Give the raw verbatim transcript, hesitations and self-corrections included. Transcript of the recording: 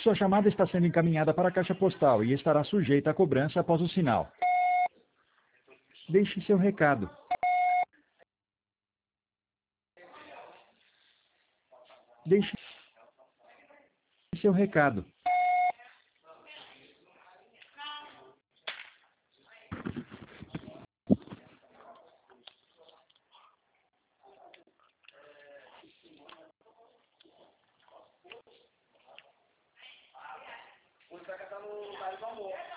Sua chamada está sendo encaminhada para a caixa postal e estará sujeita a cobrança após o sinal. Deixe seu recado. Deixe seu recado. O Itaca tá no baile do amor.